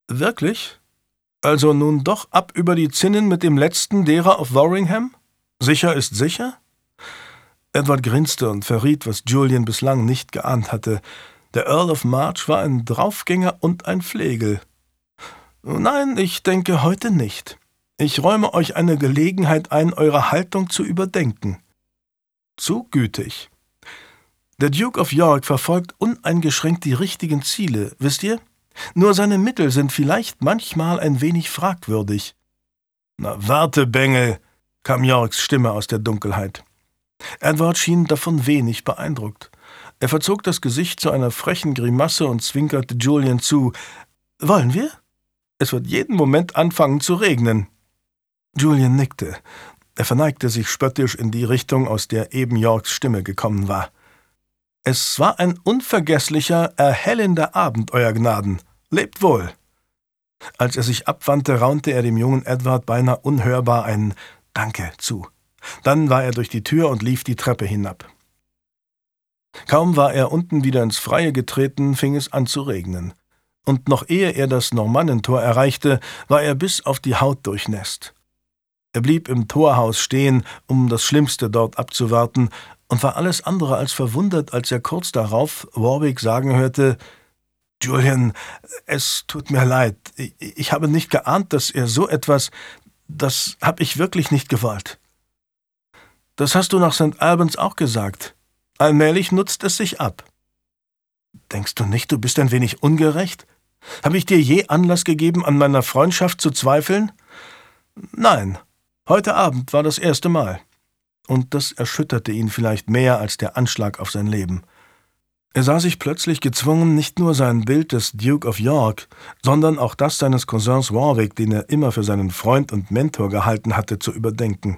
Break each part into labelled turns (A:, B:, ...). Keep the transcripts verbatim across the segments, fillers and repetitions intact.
A: »Wirklich? Also nun doch ab über die Zinnen mit dem letzten derer auf Worringham? Sicher ist sicher?« Edward grinste und verriet, was Julian bislang nicht geahnt hatte. Der Earl of March war ein Draufgänger und ein Flegel. »Nein, ich denke heute nicht. Ich räume euch eine Gelegenheit ein, eure Haltung zu überdenken.« »Zu gütig. Der Duke of York verfolgt uneingeschränkt die richtigen Ziele, wisst ihr? Nur seine Mittel sind vielleicht manchmal ein wenig fragwürdig.« »Na, warte, Bengel«, kam Yorks Stimme aus der Dunkelheit. Edward schien davon wenig beeindruckt. Er verzog das Gesicht zu einer frechen Grimasse und zwinkerte Julian zu. »Wollen wir? Es wird jeden Moment anfangen zu regnen.« Julian nickte. Er verneigte sich spöttisch in die Richtung, aus der eben Yorks Stimme gekommen war. »Es war ein unvergesslicher, erhellender Abend, Euer Gnaden. Lebt wohl!« Als er sich abwandte, raunte er dem jungen Edward beinahe unhörbar ein »Danke« zu. Dann war er durch die Tür und lief die Treppe hinab. Kaum war er unten wieder ins Freie getreten, fing es an zu regnen. Und noch ehe er das Normannentor erreichte, war er bis auf die Haut durchnässt. Er blieb im Torhaus stehen, um das Schlimmste dort abzuwarten, und war alles andere als verwundert, als er kurz darauf Warwick sagen hörte: »Julian, es tut mir leid. Ich, ich habe nicht geahnt, dass er so etwas... Das habe ich wirklich nicht gewollt.« »Das hast du nach Sankt Albans auch gesagt. Allmählich nutzt es sich ab.« »Denkst du nicht, du bist ein wenig ungerecht? Habe ich dir je Anlass gegeben, an meiner Freundschaft zu zweifeln?« »Nein, heute Abend war das erste Mal.« Und das erschütterte ihn vielleicht mehr als der Anschlag auf sein Leben. Er sah sich plötzlich gezwungen, nicht nur sein Bild des Duke of York, sondern auch das seines Cousins Warwick, den er immer für seinen Freund und Mentor gehalten hatte, zu überdenken.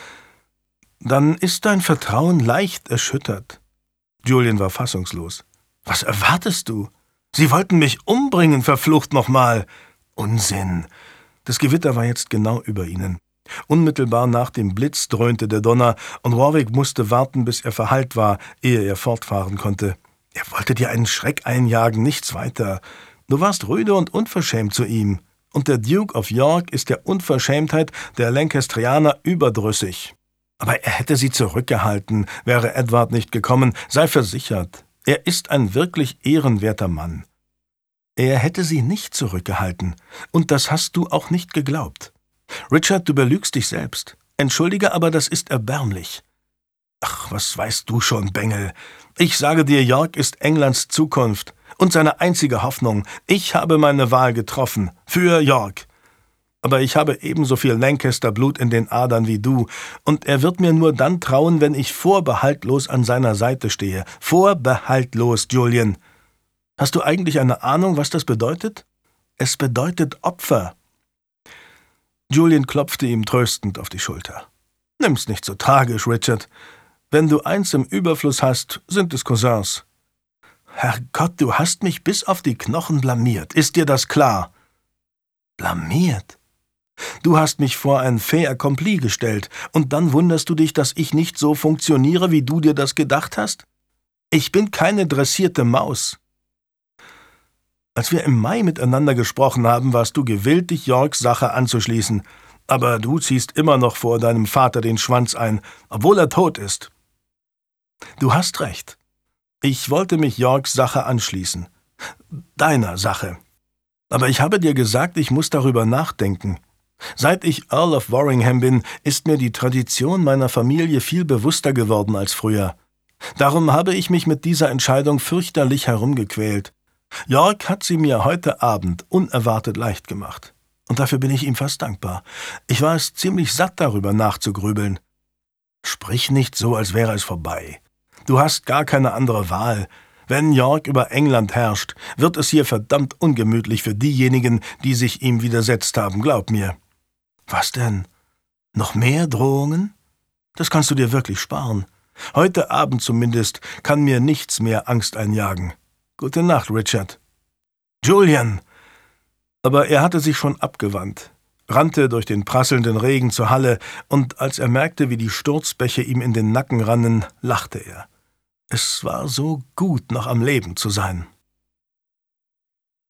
A: »Dann ist dein Vertrauen leicht erschüttert.« Julian war fassungslos. »Was erwartest du? Sie wollten mich umbringen, verflucht nochmal!« »Unsinn!« Das Gewitter war jetzt genau über ihnen. Unmittelbar nach dem Blitz dröhnte der Donner, und Warwick musste warten, bis er verhallt war, ehe er fortfahren konnte. »Er wollte dir einen Schreck einjagen, nichts weiter. Du warst rüde und unverschämt zu ihm. Und der Duke of York ist der Unverschämtheit der Lancastrianer überdrüssig. Aber er hätte sie zurückgehalten, wäre Edward nicht gekommen, sei versichert. Er ist ein wirklich ehrenwerter Mann.« »Er hätte sie nicht zurückgehalten. Und das hast du auch nicht geglaubt. Richard, du belügst dich selbst. Entschuldige, aber das ist erbärmlich.« »Ach, was weißt du schon, Bengel? Ich sage dir, York ist Englands Zukunft und seine einzige Hoffnung. Ich habe meine Wahl getroffen. Für York. Aber ich habe ebenso viel Lancaster-Blut in den Adern wie du, und er wird mir nur dann trauen, wenn ich vorbehaltlos an seiner Seite stehe. Vorbehaltlos, Julian. Hast du eigentlich eine Ahnung, was das bedeutet? Es bedeutet Opfer.« Julian klopfte ihm tröstend auf die Schulter. »Nimm's nicht so tragisch, Richard. Wenn du eins im Überfluss hast, sind es Cousins.« »Herrgott, du hast mich bis auf die Knochen blamiert. Ist dir das klar?« »Blamiert? Du hast mich vor ein fait accompli gestellt, und dann wunderst du dich, dass ich nicht so funktioniere, wie du dir das gedacht hast? Ich bin keine dressierte Maus.« »Als wir im Mai miteinander gesprochen haben, warst du gewillt, dich Yorks Sache anzuschließen. Aber du ziehst immer noch vor deinem Vater den Schwanz ein, obwohl er tot ist.« »Du hast recht. Ich wollte mich Yorks Sache anschließen. Deiner Sache. Aber ich habe dir gesagt, ich muss darüber nachdenken. Seit ich Earl of Worringham bin, ist mir die Tradition meiner Familie viel bewusster geworden als früher. Darum habe ich mich mit dieser Entscheidung fürchterlich herumgequält. York hat sie mir heute Abend unerwartet leicht gemacht. Und dafür bin ich ihm fast dankbar. Ich war es ziemlich satt, darüber nachzugrübeln.« »Sprich nicht so, als wäre es vorbei. Du hast gar keine andere Wahl. Wenn York über England herrscht, wird es hier verdammt ungemütlich für diejenigen, die sich ihm widersetzt haben, glaub mir.« »Was denn? Noch mehr Drohungen? Das kannst du dir wirklich sparen. Heute Abend zumindest kann mir nichts mehr Angst einjagen. Gute Nacht, Richard.« »Julian!« Aber er hatte sich schon abgewandt, rannte durch den prasselnden Regen zur Halle, und als er merkte, wie die Sturzbäche ihm in den Nacken rannen, lachte er. Es war so gut, noch am Leben zu sein.